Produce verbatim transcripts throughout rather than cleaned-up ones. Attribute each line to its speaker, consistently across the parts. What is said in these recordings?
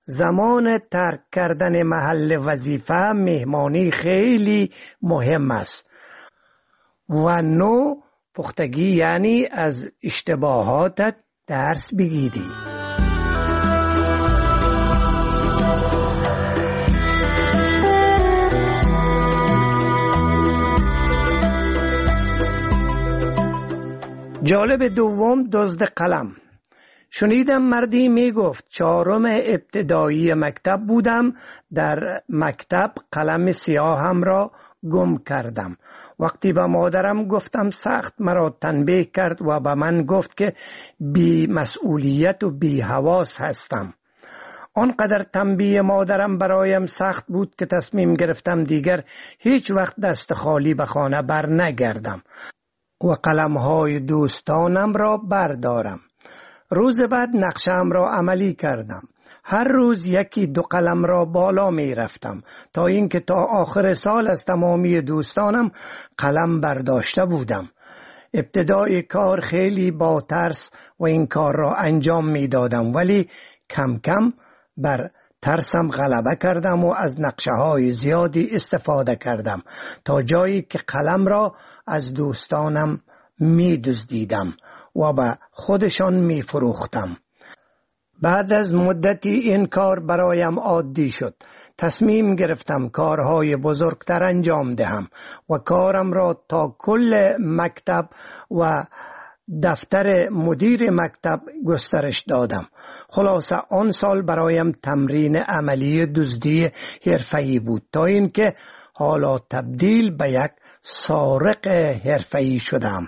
Speaker 1: زمان ترک کردن محل وظیفه مهمانی خیلی مهم است. و نو پختگی یعنی از اشتباهاتت درس بگیری. جالب دوم، دزد قلم. شنیدم مردی می گفت چهارم ابتدایی مکتب بودم، در مکتب قلم سیاهم را گم کردم. وقتی به مادرم گفتم سخت مرا تنبیه کرد و به من گفت که بی مسئولیت و بی حواس هستم. آنقدر تنبیه مادرم برایم سخت بود که تصمیم گرفتم دیگر هیچ وقت دست خالی به خانه بر نگردم و قلم‌های دوستانم را بردارم. روز بعد نقشه‌ام را عملی کردم. هر روز یکی دو قلم را بالا می رفتم تا اینکه تا آخر سال از تمامی دوستانم قلم برداشته بودم. ابتدای کار خیلی با ترس و این کار را انجام می دادم، ولی کم کم بر ترسم غلبه کردم و از نقشه‌های زیادی استفاده کردم تا جایی که قلم را از دوستانم می دزدیدم و به خودشان می فروختم. بعد از مدتی این کار برایم عادی شد. تصمیم گرفتم کارهای بزرگتر انجام دهم و کارم را تا کل مکتب و دفتر مدیر مکتب گسترش دادم. خلاصه آن سال برایم تمرین عملی دزدی حرفه‌ای بود تا اینکه حالا تبدیل به یک سارق حرفه‌ای شدم.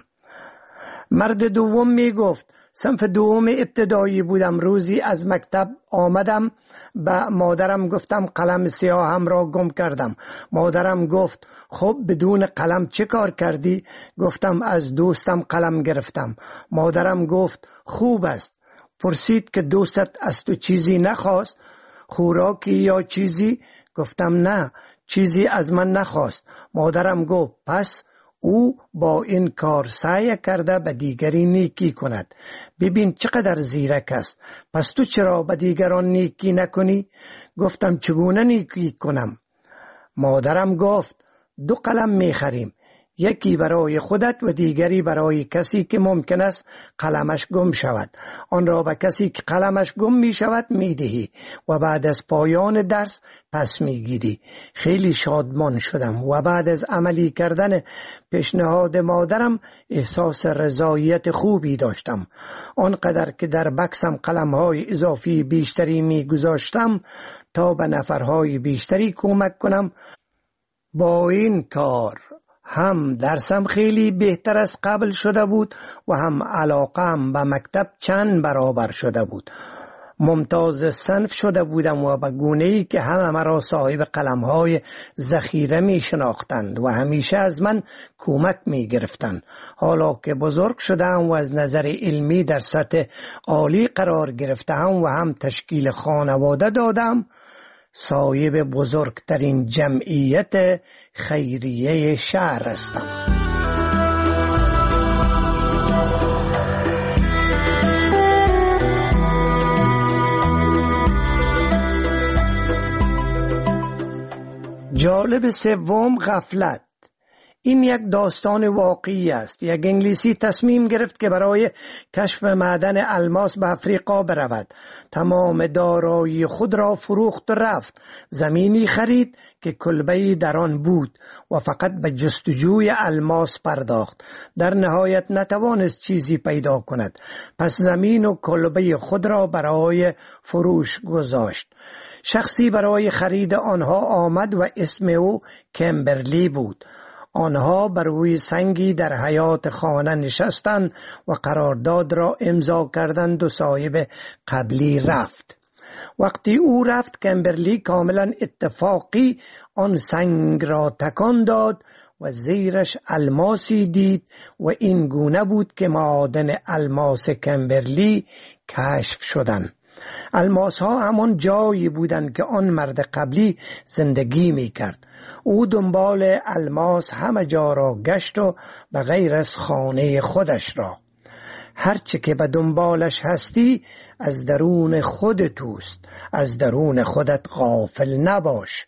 Speaker 1: مرد دوم می گفت صنف دوم ابتدایی بودم. روزی از مکتب آمدم، به مادرم گفتم قلم سیاهم را گم کردم. مادرم گفت خب بدون قلم چه کار کردی؟ گفتم از دوستم قلم گرفتم. مادرم گفت خوب است. پرسید که دوستت از تو چیزی نخواست؟ خوراکی یا چیزی؟ گفتم نه، چیزی از من نخواست. مادرم گفت پس او با این کار سعی کرده به دیگری نیکی کند. ببین چقدر زیرک است. پس تو چرا به دیگران نیکی نکنی؟ گفتم چگونه نیکی کنم؟ مادرم گفت دو قلم میخریم، یکی برای خودت و دیگری برای کسی که ممکن است قلمش گم شود. آن را به کسی که قلمش گم می شود می دهی و بعد از پایان درس پس می گیری. خیلی شادمان شدم و بعد از عملی کردن پیشنهاد مادرم احساس رضایت خوبی داشتم. آنقدر که در بکسم قلم‌های اضافی بیشتری می گذاشتم تا به نفرهای بیشتری کمک کنم. با این کار هم درسم خیلی بهتر از قبل شده بود و هم علاقم به مکتب چند برابر شده بود. ممتاز صنف شده بودم و به گونه‌ای که همه مرا صاحب قلم‌های ذخیره می شناختند و همیشه از من کمک می گرفتند. حالا که بزرگ شدم و از نظر علمی در سطح عالی قرار گرفتم و هم تشکیل خانواده دادم، صاحب بزرگترین جمعیت خیریه شهر هستم. جالب سوم، غفلت. این یک داستان واقعی است. یک انگلیسی تصمیم گرفت که برای کشف معدن الماس به افریقا برود. تمام دارایی خود را فروخت و رفت. زمینی خرید که کلبه‌ای در آن بود و فقط به جستجوی الماس پرداخت. در نهایت نتوانست چیزی پیدا کند. پس زمین و کلبه خود را برای فروش گذاشت. شخصی برای خرید آنها آمد و اسم او کمبرلی بود. آنها بر روی سنگی در حیاط خانه نشستند و قرارداد را امضا کردند و صاحب قبلی رفت. وقتی او رفت، کمبرلی کاملا اتفاقی آن سنگ را تکان داد و زیرش الماسی دید و این گونه بود که معادن الماس کمبرلی کشف شدند. الماس ها همان جایی بودند که آن مرد قبلی زندگی می کرد. او دنبال الماس همه جا را گشت و به غیر از خانه خودش را. هرچه که به دنبالش هستی از درون خود توست، از درون خودت غافل نباش.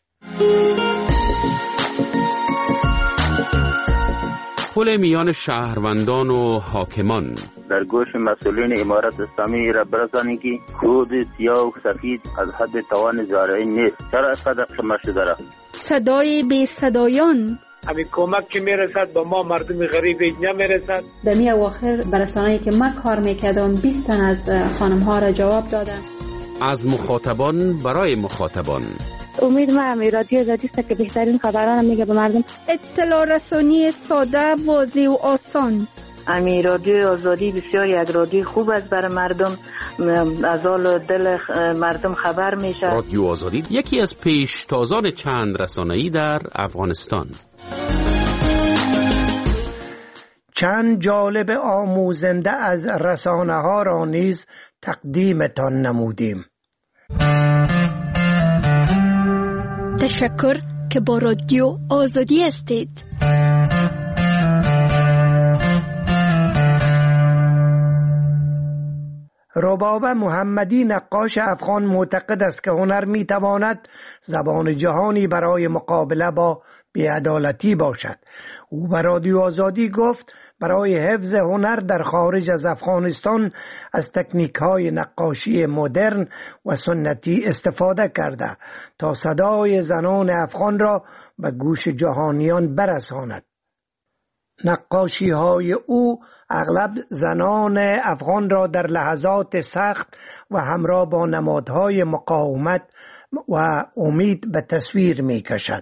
Speaker 2: پل میان شهروندان و حاکمان.
Speaker 3: در گوش مسئولین امارت اسلامی را برسانید که کود سیاه و سفید از حد توان زارعی نیست. چرا اینقدر خمش داره؟
Speaker 4: صدای بی صدایان.
Speaker 5: همین کمک که میرسد به ما مردم غریب نمیرسد.
Speaker 6: در می اواخر برسانه‌ای که من کار میکردم بیست تن از خانم ها را جواب دادن.
Speaker 2: از مخاطبان برای مخاطبان.
Speaker 7: امید ما همی رادیو آزادی است که بهترین خبران میگه به مردم.
Speaker 4: اطلاع رسانی ساده، واضح و آسان.
Speaker 7: امی رادیو آزادی بسیار یک رادیو خوب است برای مردم، از حال دل مردم خبر میشه.
Speaker 2: رادیو آزادی یکی از پیشتازان چند رسانه‌ای در افغانستان.
Speaker 1: چند جالب آموزنده از رسانه ها را نیز تقدیمتان نمودیم.
Speaker 4: تشکر که با رادیو آزادی هستید.
Speaker 1: رباب محمدی نقاش افغان معتقد است که هنر میتواند زبان جهانی برای مقابله با بی‌عدالتی باشد. او به رادیو آزادی گفت برای حفظ هنر در خارج از افغانستان از تکنیک‌های نقاشی مدرن و سنتی استفاده کرده تا صدای زنان افغان را به گوش جهانیان برساند. نقاشی های او اغلب زنان افغان را در لحظات سخت و همراه با نمادهای مقاومت و امید به تصویر می کشد.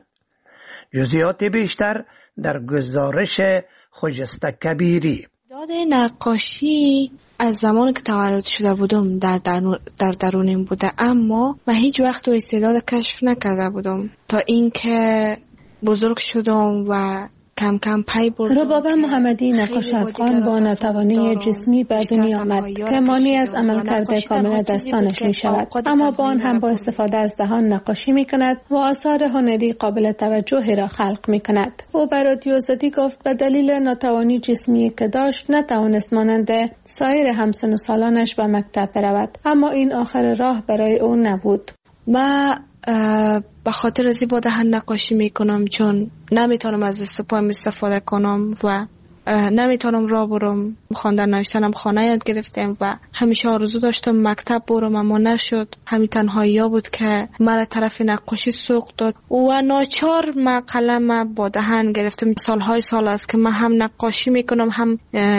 Speaker 1: جزئیات بیشتر در گزارش خجسته کبیری.
Speaker 8: داد نقاشی از زمانی که تولد شده بودم در, در, در درونم بوده، اما من هیچ وقت استعداد کشف نکرده بودم تا اینکه بزرگ شدم و کم کم پی بردم.
Speaker 9: رباب محمدی نقاش افغان با ناتوانی جسمی به دنیا آمد که مانع از عملکرد کامل دستانش می شود، اما با آن هم با استفاده از دهان نقاشی می کند و آثار هنری قابل توجهی را خلق می کند. او به رادیو آزادی گفت به دلیل ناتوانی جسمی که داشت نتوانست مانند سایر همسن و سالانش به مکتب برود، اما این آخر راه برای او نبود.
Speaker 8: ما به خاطر از با دهن نقاشی میکنم چون نمیتونم از دست پایم استفاده کنم و نمیتونم راه برم. خواندن نوشتنم خانه یاد گرفتم و همیشه آرزو داشتم مکتب برم، اما نشد. همین تنهایی بود که مرا طرف نقاشی سوق داد و ناچار ما قلم با دهن گرفتم. سالهای سال است که من هم نقاشی میکنم هم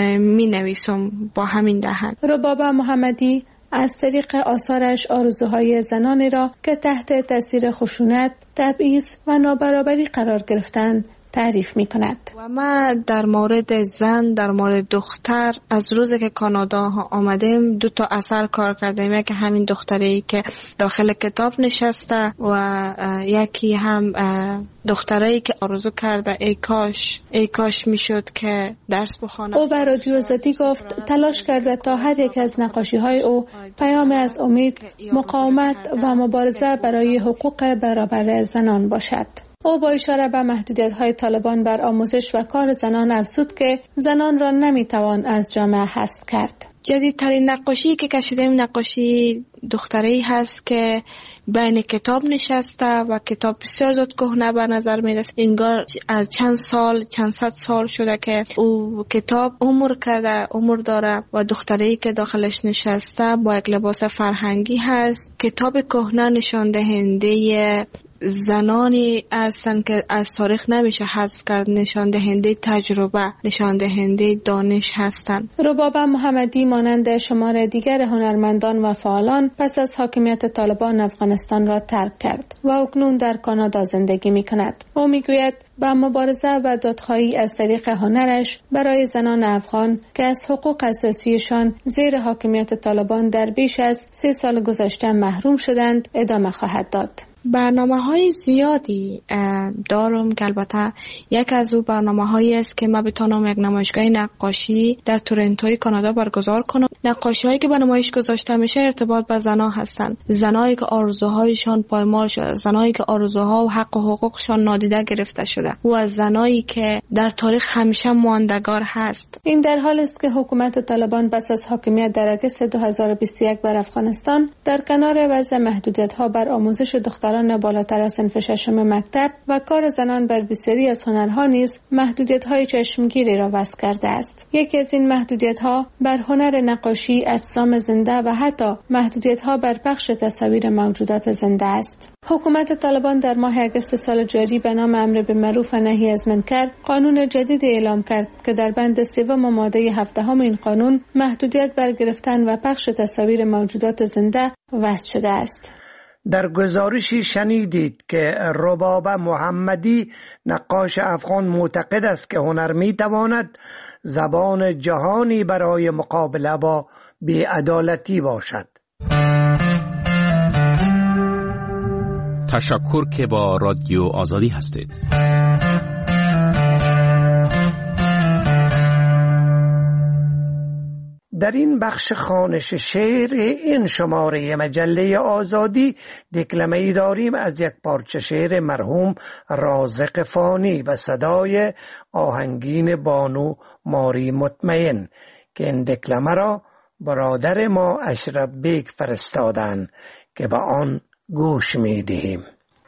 Speaker 8: مینویسم با همین دهن.
Speaker 9: رباب محمدی از طریق آثارش آرزوهای زنانی را که تحت تاثیر خشونت، تبعیض و نابرابری قرار گرفتند تعریف می کند.
Speaker 8: و ما در مورد زن، در مورد دختر، از روزی که کانادا آمدیم دو تا اثر کار کردیم. یکی همین دختری که داخل کتاب نشسته و یکی هم دختری که آرزو کرده ای کاش ای کاش میشد که درس بخوانم.
Speaker 9: او به رادیو آزادی گفت تلاش کرده تا هر یک از نقاشی های او پیام از امید، مقاومت و مبارزه برای حقوق برابر زنان باشد. او با اشاره به محدودیت‌های طالبان بر آموزش و کار زنان افزود که زنان را نمیتوان از جامعه حذف کرد.
Speaker 8: جدیدترین نقاشی که کشیدیم نقاشی دختری هست که بین کتاب نشسته و کتاب بسیار زیاد کهنه به نظر میرسه. انگار از چند سال چند صد سال شده که او کتاب عمر کرده، عمر داره و دختری که داخلش نشسته با یک لباس فرهنگی هست. کتاب کهنه نشان دهنده زنانی هستن که از تاریخ نمیشه حذف کرد، نشان دهنده تجربه، نشان دهنده دانش هستند.
Speaker 9: رباب محمدی مانند شمار دیگر هنرمندان و فعالان پس از حاکمیت طالبان افغانستان را ترک کرد و اکنون در کانادا زندگی می کند. او می گوید با مبارزه و دادخواهی از طریق هنرش برای زنان افغان که از حقوق اساسیشان زیر حاکمیت طالبان در بیش از سه سال گذشته محروم شدند ادامه خواهد داد.
Speaker 8: برنامه های زیادی دارم که البته یک از او برنامه هایی است که من بتونم یک نمایشگاه نقاشی در تورنتوی کانادا برگزار کنم. نقاشی هایی که به نمایش گذاشته میشه ارتباط به زنها هستند، زنایی که آرزوهایشان پایمال شده، زنایی که آرزوها و حق و حقوقشان نادیده گرفته شده و از زنایی که در تاریخ همیشه ماندگار هست.
Speaker 9: این در حال است که حکومت طالبان پس از حاکمیت در اگست دو هزار و بیست و یک بر افغانستان در کنار وضع محدودیت‌ها بر آموزش دختران بالاتر از صنف ششم مکتب و کار زنان بر بسیاری از هنرها نیز محدودیت‌های چشمگیری را وضع کرده است. یکی از این محدودیت‌ها بر هنر نقاشی، اجسام زنده و حتی محدودیت‌ها بر پخش تصاویر موجودات زنده است. حکومت طالبان در ماه اگست سال جاری به نام امر بالمعروف و نهی از منکر قانون جدید اعلام کرد که در بند سوم ماده هفدهم این قانون محدودیت بر گرفتن و پخش تصاویر موجودات زنده وضع شده است.
Speaker 1: در گزارشی شنیدید که رباب محمدی نقاش افغان معتقد است که هنر می تواند زبان جهانی برای مقابله با بی‌عدالتی باشد.
Speaker 2: تشکر که با رادیو آزادی هستید.
Speaker 1: در این بخش خوانش شعر این شماره مجله آزادی دکلمه‌ای داریم از یک پارچه شعر مرحوم رازق فانی و صدای آهنگین بانو ماری مطمئن که این دکلمه را برادر ما اشرف بیگ فرستادن که به آن گوش می دهیم.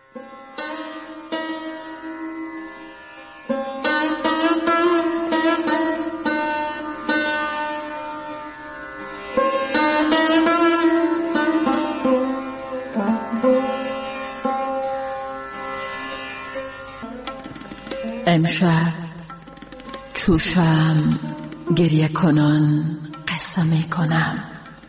Speaker 10: امشب چوشم گریه کنان قصه می کنم.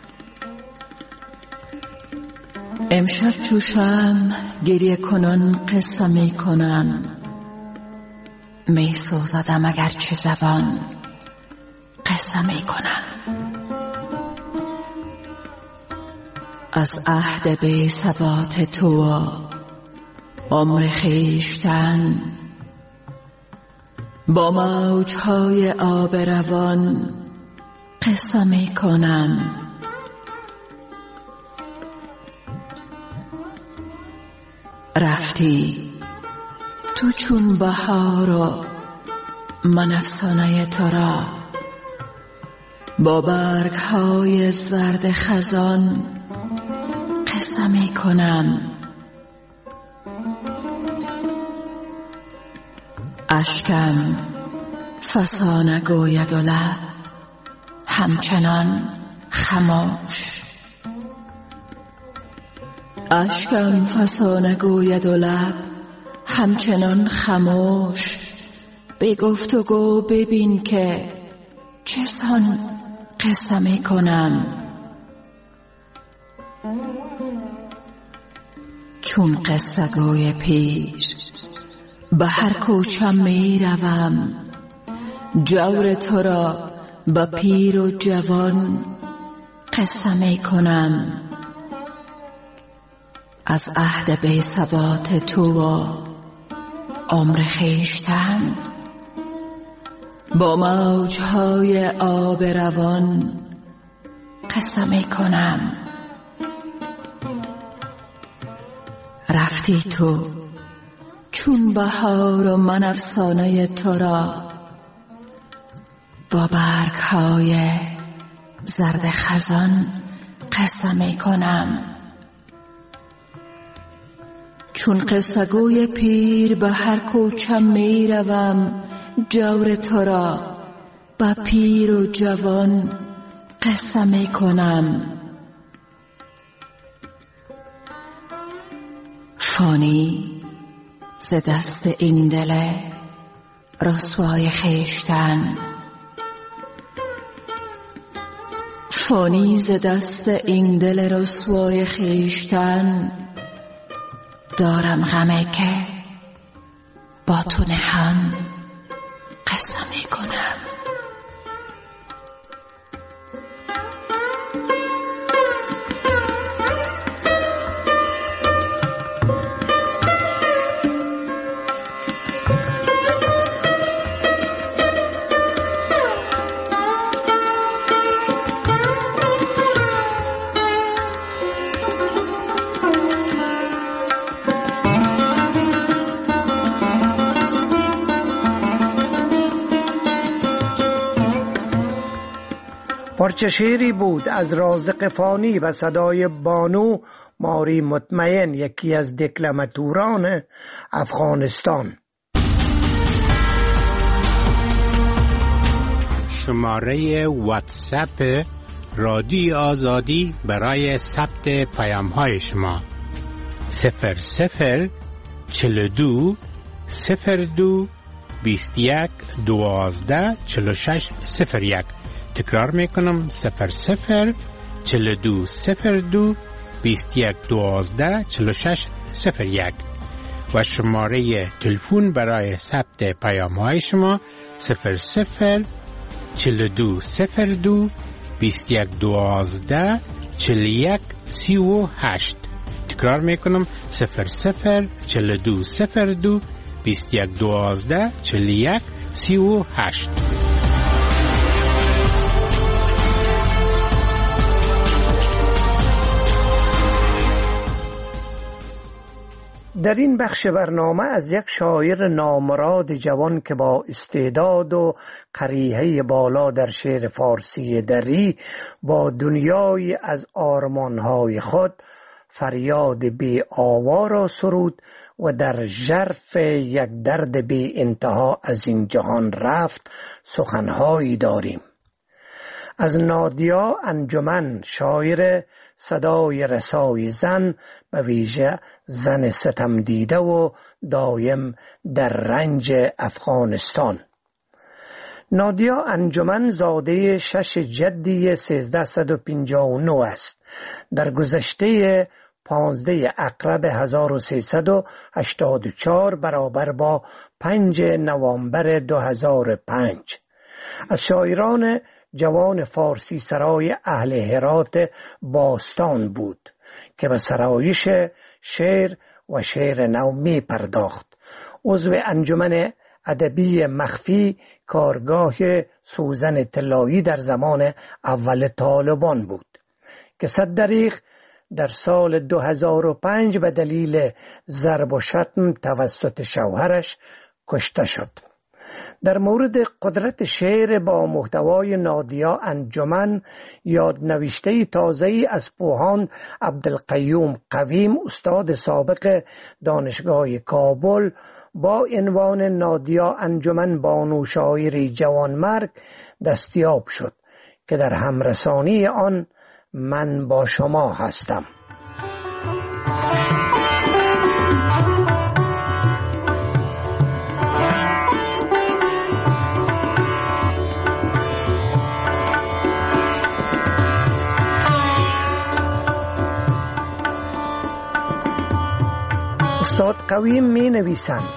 Speaker 10: امشب چوشم گریه کنان قصه می کنم. می سوزدم اگر چه زبان قصه می کنم. از عهد بی ثبات تو و عمر خویشتن با موجهای آب روان قصه می کنم. رفتی تو چون بهار و من افسانه تو را با برگهای زرد خزان قصه می کنم. اشکم فسانه گوید و لب همچنان خموش. اشکم فسانه گوید و لب همچنان خموش. به گفت و گو ببین که چسان قصه می کنم. چون قصه گوی پیر به هر کوچم می روم. جور تو را به پیر و جوان قصه می کنم. از عهد بی ثبات تو و عمر خویشتن با موجهای آب روان قصه می کنم. رفتی تو چون بهار و من افسانه تو را با برگهای زرد خزان قصه می کنم. چون قصه گوی پیر به هر کوچم می روم. جور تو را با پیر و جوان قصه می کنم. فانی ز دست این دل رسوای خویشتن. فانی ز دست این دل رسوای خویشتن. دارم غمی که با تو نهان قصه می کنم.
Speaker 1: پارچه شعری بود از رازق فانی و صدای بانو ماری مطمئن، یکی از دکلماتوران افغانستان.
Speaker 11: شماره واتساپ رادیو آزادی برای ثبت پیام های شما صفر صفر چل دو صفر دو بیست یک دوازده چل شش صفر یک. تکرار میکنم صفر صفر چل دو صفر دو بیست یک دوازده چل شش صفر یک و شماره تلفن برای ثبت پیام های شما صفر صفر چل دو صفر دو بیست یک دوازده چل یک سی و هشت. تکرار میکنم صفر صفر چل دو صفر دو بیست یک دوازده چل یک سی و هشت.
Speaker 1: در این بخش برنامه از یک شاعر نامراد جوان که با استعداد و قریحه بالا در شعر فارسی دری با دنیای از آرمانهای خود فریاد بی آوا را سرود و در ژرف یک درد بی انتها از این جهان رفت سخنهایی داریم. از نادیا انجمن، شاعر صدای رسای زن، به ویژه زن ستم دیده و دایم در رنج افغانستان. نادیا انجمن زاده شش جدی سیزده و پنجاه و نه است. در گذشته پانزده اقرب هزار و سیصد و هشتاد و چهار برابر با پنج نوامبر دو هزار و پنج از شاعران جوان فارسی سرای اهل هرات باستان بود که به سرایش شعر و شعر نو می پرداخت. عضو انجمن ادبی مخفی کارگاه سوزن طلایی در زمان اول طالبان بود که صد دریغ در سال دو هزار و پنج به دلیل ضرب و شتم توسط شوهرش کشته شد. در مورد قدرت شعر با محتوای نادیا انجمن یادنوشته تازه‌ای از پوهاند عبدالقیوم قویم، استاد سابق دانشگاه کابل، با عنوان نادیا انجمن بانو شاعری جوانمرگ دستیاب شد که در همرسانی آن من با شما هستم. استاد قویم می نویسند: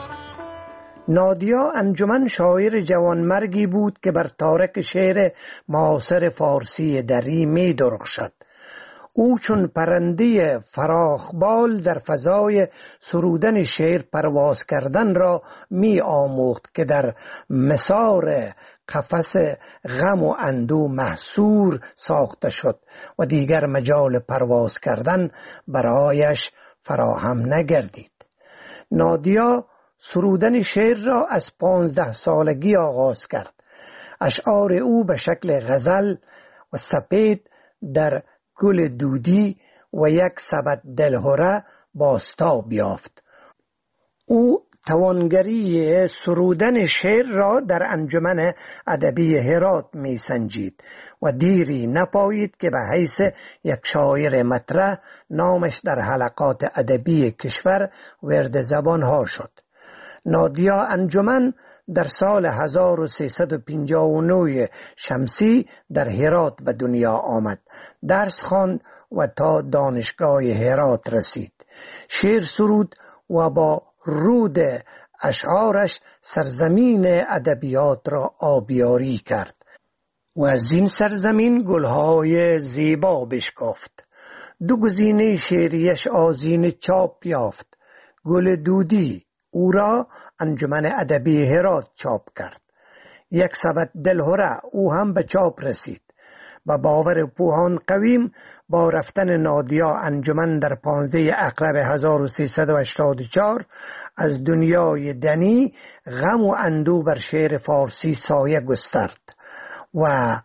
Speaker 1: نادیا انجمن شاعر جوانمرگی بود که بر تارک شعر معاصر فارسی دری می درخشد. او چون پرنده فراخبال در فضای سرودن شعر پرواز کردن را می آموخت که در مسار قفس غم و اندو محصور ساخته شد و دیگر مجال پرواز کردن برایش فراهم نگردید. نادیا سرودن شعر را از پانزده سالگی آغاز کرد. اشعار او به شکل غزل و سپید در گل دودی و یک سبد دلهره بازتاب یافت. او توانگری سرودن شعر را در انجمن ادبی هرات می سنجید و دیری نپایید که به حیث یک شاعر مطرح نامش در حلقات ادبی کشور ورد زبان ها شد. نادیا انجمن در سال هزار و سیصد و پنجاه و نه شمسی در هرات به دنیا آمد. درس خواند و تا دانشگاه هرات رسید. شعر سرود و با رود اشعارش سرزمین ادبیات را آبیاری کرد و از این سرزمین گلهای زیبا بشکافت. دو گزینه شعریش آذین چاپ یافت. گل دودی او را انجمن ادبی هرات چاپ کرد. یک سبد دلهره او هم به چاپ رسید. با باور پوهاند قویم با رفتن نادیا انجمن در پانزده اقرب هزار و سیصد و هشتاد و چهار از دنیای دنی غم و اندو بر شعر فارسی سایه گسترد و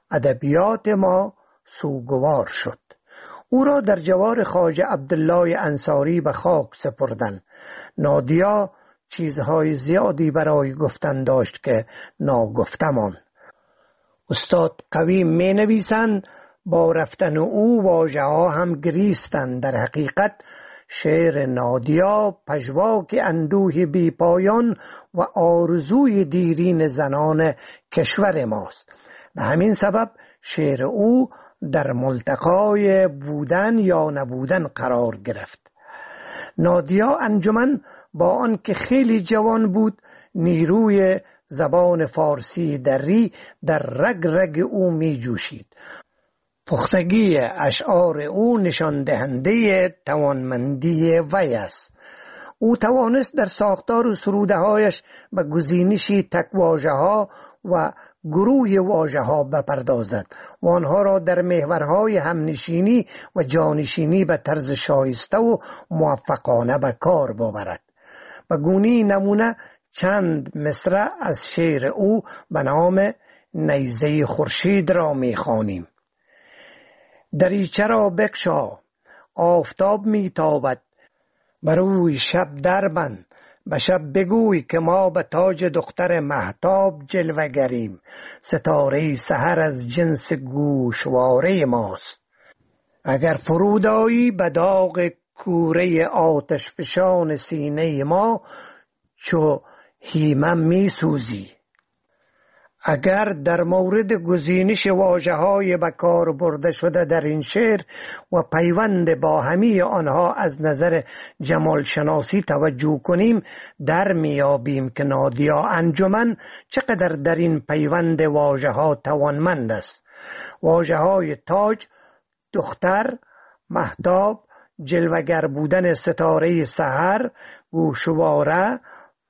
Speaker 1: ادبیات ما سوگوار شد. او را در جوار خواجه عبدالله انصاری به خاک سپردند. نادیا چیزهای زیادی برای گفتن داشت که ناگفته ماند. استاد قوی می نویسند با رفتن او واژه ها هم گریستند. در حقیقت شعر نادیا پژواک اندوه بی پایان و آرزوی دیرین زنان کشور ماست. به همین سبب شعر او در ملتقای بودن یا نبودن قرار گرفت. نادیا انجمن با آنکه خیلی جوان بود، نیروی زبان فارسی دری در رگ رگ او می جوشید. پختگی اشعار او نشان دهنده توانمندی وی است. او توانست در ساختار و سروده هایش به گزینشی تک واژه ها و گروه واژه ها بپردازد و آنها را در محورهای همنشینی و جانشینی به طرز شایسته و موفقانه به کار ببرد. به گونه نمونه چند مصرع از شعر او به نام نیزه خورشید را می‌خوانیم. دریچه را بگشا، آفتاب میتابد، بر روی شب دربند، به شب بگوی که ما به تاج دختر مهتاب جلوه گریم، ستاره سحر از جنس گوشواره ماست. اگر فرودایی به داغ کوره آتش فشان سینه ما، چو هیمم می سوزی. اگر در مورد گزینش واژه‌های به کار برده شده در این شعر و پیوند با همه آنها از نظر جمال شناسی توجه کنیم، در میابیم که نادیا انجمن چقدر در این پیوند واژه‌ها توانمند است. واژه‌های تاج، دختر، مهتاب، جلوگر بودن ستاره سحر، گوشواره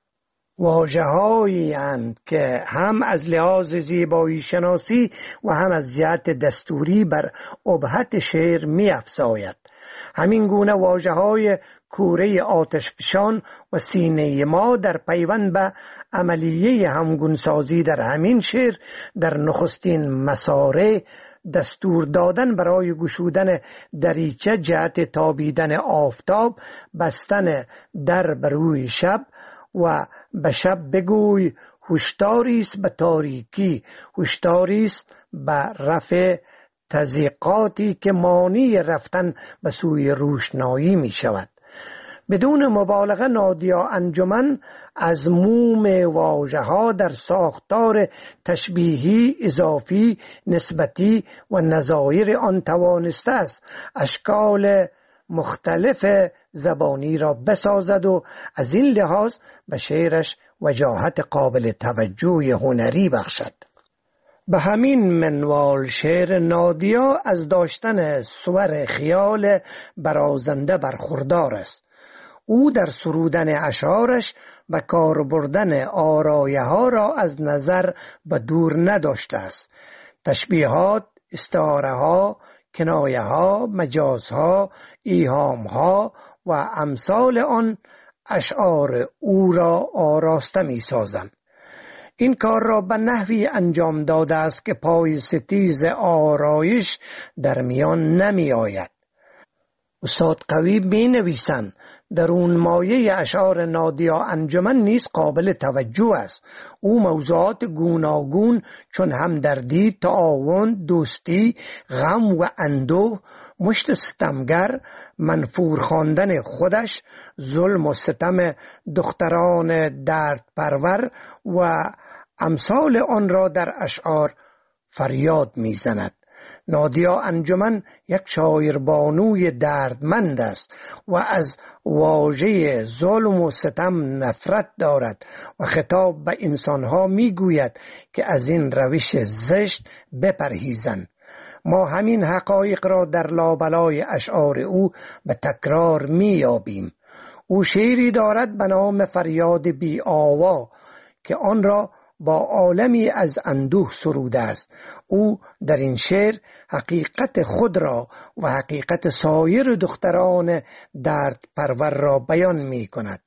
Speaker 1: واژه‌هایی اند که هم از لحاظ زیبایی شناسی و هم از جهت دستوری بر ابهت شعر می افزاید. همین گونه واژه‌های کوره آتشفشان و سینه ما در پیوند به عملیه همگونسازی در همین شعر در نخستین مساره دستور دادن برای گشودن دریچه جهت تابیدن آفتاب، بستن در بر روی شب و به شب بگوی هوشداری است به تاریکی، هوشداری است به رفع تضییقاتی که مانع رفتن به سوی روشنایی می شود. بدون مبالغه نادیا انجمن از موم واژه‌ها در ساختار تشبیهی، اضافی، نسبتی و نظایر آن توانسته است اشکال مختلف زبانی را بسازد و از این لحاظ به شعرش وجاهت قابل توجه هنری بخشد. به همین منوال شعر نادیا از داشتن صور خیال برازنده برخوردار است. او در سرودن اشعارش به کار بردن آرایه ها را از نظر به دور نداشته است. تشبیهات، استعاره ها، کنایه ها، مجاز ها، ایهام ها و امثال آن اشعار او را آراسته می سازند. این کار را به نحوی انجام داده است که پای ستیز آرایش در میان نمی آید. استاد قوی می نویسند در اون مایه اشعار نادیا انجمن نیز قابل توجه است. او موضوعات گوناگون چون همدردی، تعاون، دوستی، غم و اندوه، مشت ستمگر، منفور خواندن خودش، ظلم و ستم دختران درد پرور و امثال آن را در اشعار فریاد میزند. نادیا انجمن یک شاعربانوی دردمند است و از واژه ظلم و ستم نفرت دارد و خطاب به انسانها میگوید که از این روش زشت بپرهیزند. ما همین حقایق را در لابلای اشعار او به تکرار میابیم. او شعری دارد به نام فریاد بی آوا که آن را با عالمی از اندوه سروده است. او در این شعر حقیقت خود را و حقیقت سایر دختران درد پرور را بیان می کند.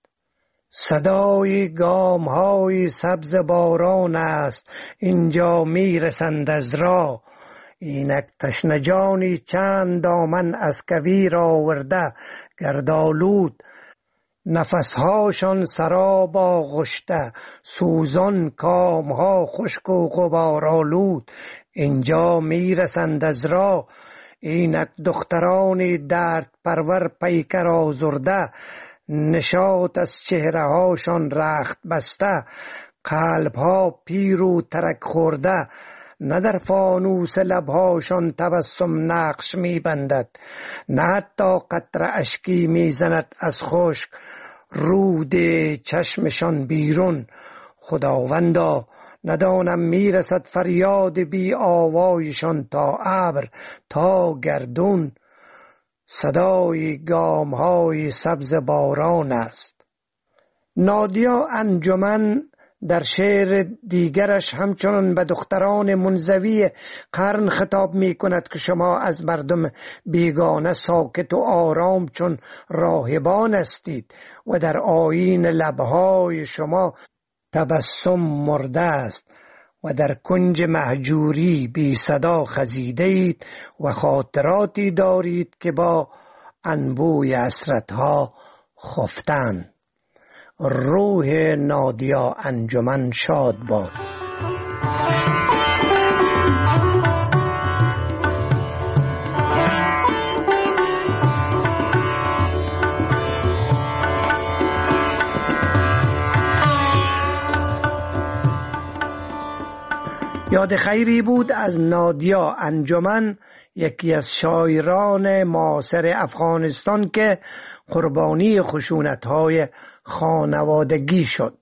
Speaker 1: صدای گام های سبز باران است اینجا می رسند از راه، اینک تشنجانی چند دامن از کویر آورده گردالود، نفسهاشان سراب آغشته سوزان، کامها خشک و غبارآلود. اینجا میرسند از راه اینک دختران درد پرور پیکر آزرده، نشاط از چهره هاشان رخت بسته، قلب ها پیر و ترک خورده، نه در فانوس لبهاشان تبسم نقش می بندد، نه حتی قطره اشکی می زند از خشک رود چشمشان بیرون. خداوندا ندانم میرسد فریاد بی آوایشان تا ابر تا گردون، صدای گام های سبز باران است. نادیا انجمن در شعر دیگرش همچنان به دختران منزوی قرن خطاب می کند که شما از مردم بیگانه ساکت و آرام چون راهبان استید و در آیین لبهای شما تبسم مرده است و در کنج مهجوری بی صدا خزیده اید و خاطراتی دارید که با انبوی حسرت‌ها خفتند. روح نادیا انجمن شاد باد. یاد خیری بود از نادیا انجمن، یکی از شاعران معاصر افغانستان که قربانی خشونت‌های خانوادگی شد.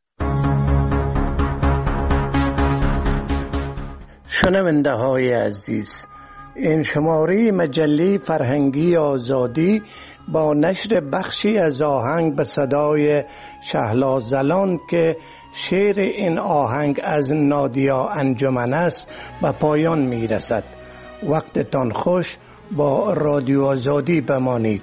Speaker 1: شنونده های عزیز، این شماره مجله فرهنگی آزادی با نشر بخشی از آهنگ به صدای شهلا زلان که شعر این آهنگ از نادیا انجمن است به پایان می رسد. وقتتان خوش، با رادیو آزادی بمانید.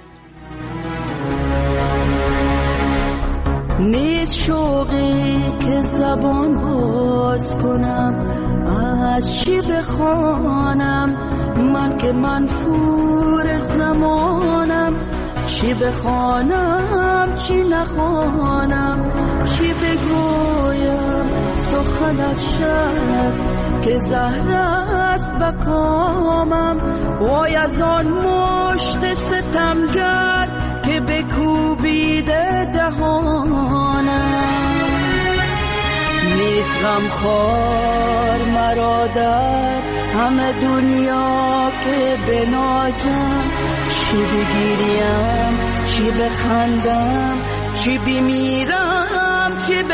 Speaker 12: نیست شوقی که زبان باز کنم، از چی بخوانم من که منفور زمانم، چی بخوانم چی نخوانم، چی بگویم سخن از شب که زهر است بکامم، وای از آن مشت ستمگر که بکوبیده دهانم. نیست غمخوار مرا در همه دنیا که بنازم، چی بگیریم چی بخندم، چی بمیرم چی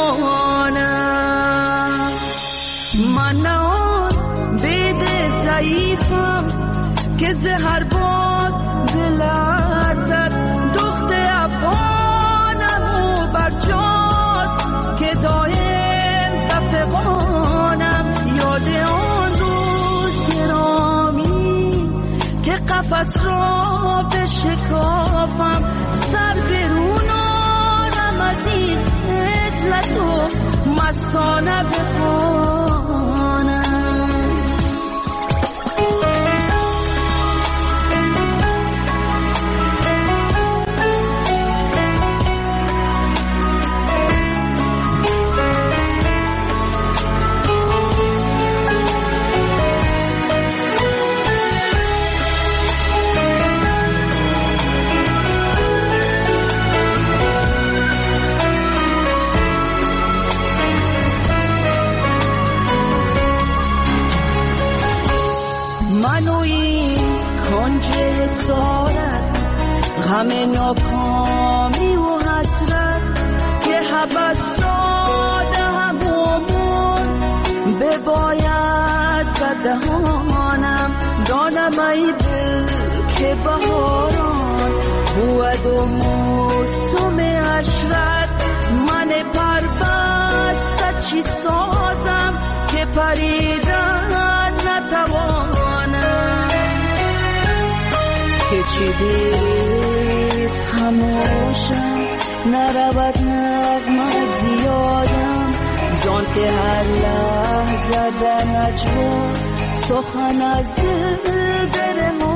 Speaker 12: بمانم. من نه آن بید ضعیفم که زهر باد بلرزد، دخت افغانم و برجاست که دایم تفقانم. یاد آن روز گرامی که قفس را بشکافم، سر برون آرم از این عزلت و مستانه بخوانم. همه ناکامی و حسرت که حبس داده همون بباید بدهانم. دانم ای دل که بهاران بود و موسم عشرت، من پربسته چی سازم که پریدن نتوانم. که چی دیست خموشم نرود نغمه زیادم، زان که هر لحظه در نجوا سخن از دل در